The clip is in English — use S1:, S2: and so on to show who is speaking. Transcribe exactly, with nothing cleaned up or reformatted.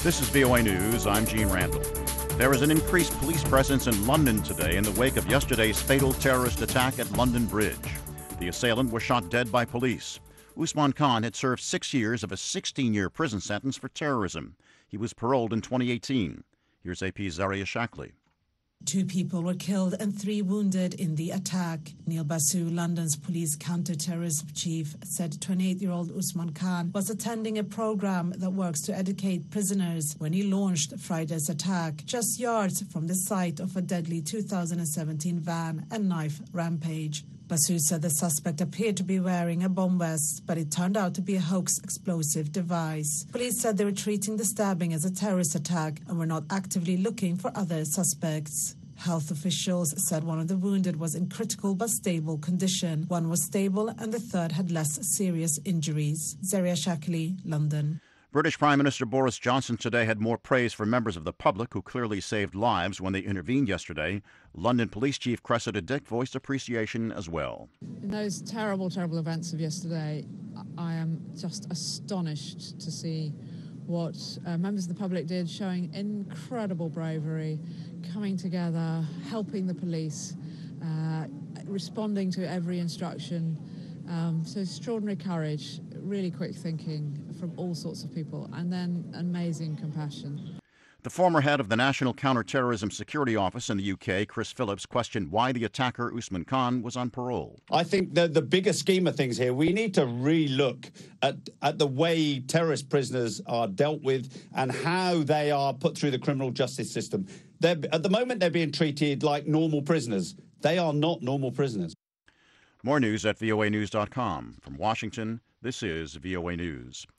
S1: This is V O A News. I'm Gene Randall. There is an increased police presence in London today in the wake of yesterday's fatal terrorist attack at London Bridge. The assailant was shot dead by police. Usman Khan had served six years of a sixteen-year prison sentence for terrorism. He was paroled in twenty eighteen. Here's A P's Zaria Shackley.
S2: Two people were killed and three wounded in the attack. Neil Basu, London's police counter-terrorism chief, said twenty-eight-year-old Usman Khan was attending a program that works to educate prisoners when he launched Friday's attack, just yards from the site of a deadly two thousand seventeen van and knife rampage. Basu said the suspect appeared to be wearing a bomb vest, but it turned out to be a hoax explosive device. Police said they were treating the stabbing as a terrorist attack and were not actively looking for other suspects. Health officials said one of the wounded was in critical but stable condition. One was stable and the third had less serious injuries. Zaria Shackley, London.
S1: British Prime Minister Boris Johnson today had more praise for members of the public who clearly saved lives when they intervened yesterday. London Police Chief Cressida Dick voiced appreciation as well.
S3: In those terrible, terrible events of yesterday, I am just astonished to see what uh, members of the public did, showing incredible bravery, coming together, helping the police, uh, responding to every instruction. Um, so extraordinary courage, really quick thinking from all sorts of people, and then amazing compassion.
S1: The former head of the National Counter-Terrorism Security Office in the U K, Chris Phillips, questioned why the attacker, Usman Khan, was on parole.
S4: I think the, the bigger scheme of things here, we need to re-look at, at the way terrorist prisoners are dealt with and how they are put through the criminal justice system. They're, at the moment, they're being treated like normal prisoners. They are not normal prisoners.
S1: More news at V O A news dot com. From Washington, this is V O A News.